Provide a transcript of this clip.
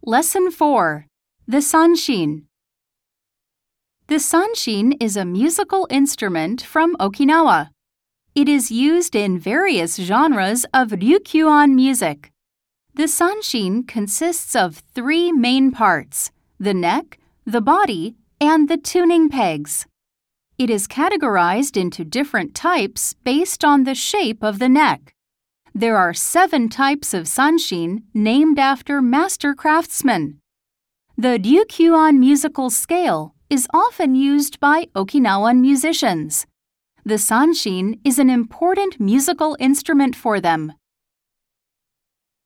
Lesson 4. The Sanshin. The sanshin is a musical instrument from Okinawa. It is used in various genres of ryukyuan music. The sanshin consists of three main parts: the neck, the body, and the tuning pegs. It is categorized into different types based on the shape of the neck. There are 7 types of sanshin named after master craftsmen. The ryukyuan musical scale is often used by Okinawan musicians. The sanshin is an important musical instrument for them.